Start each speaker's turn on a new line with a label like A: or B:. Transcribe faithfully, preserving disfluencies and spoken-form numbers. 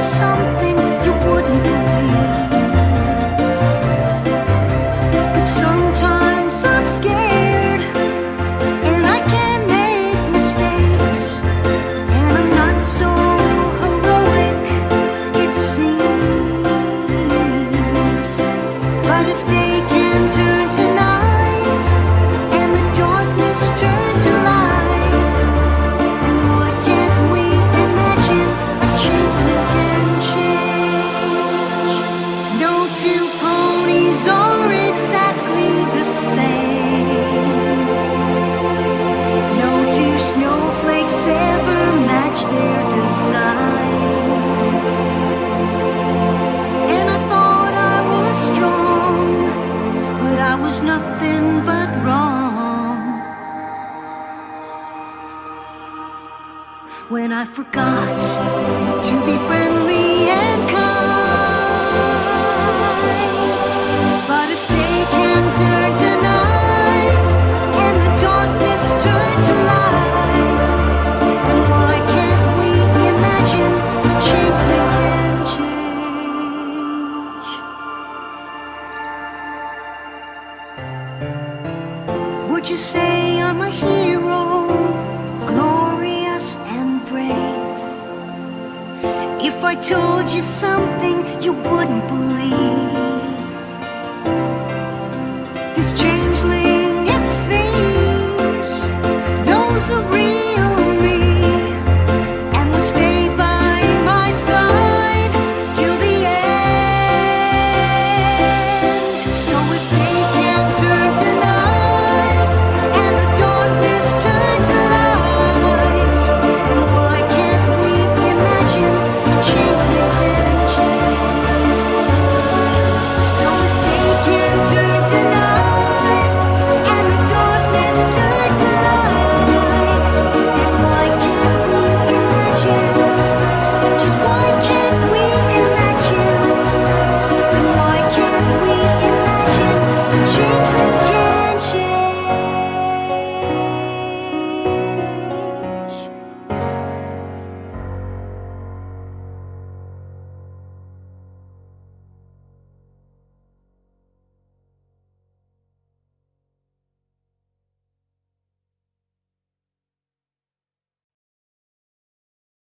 A: you something you wouldn't believe. But sometimes I'm scared, and I can make mistakes, and I'm not so heroic, it seems. But if day can turn to night, and the darkness turn to light, and why can't we imagine a change that can change? No two ponies are exactly the same. No two snowflakes ever match their design. And I thought I was strong, but I was nothing but wrong when I forgot to be friendly and kind. But if day can turn to night, and the darkness turn to light, then why can't we imagine a change that can change? Would you say I'm a hero, glorious and brave, if I told you something you wouldn't believe? This changeling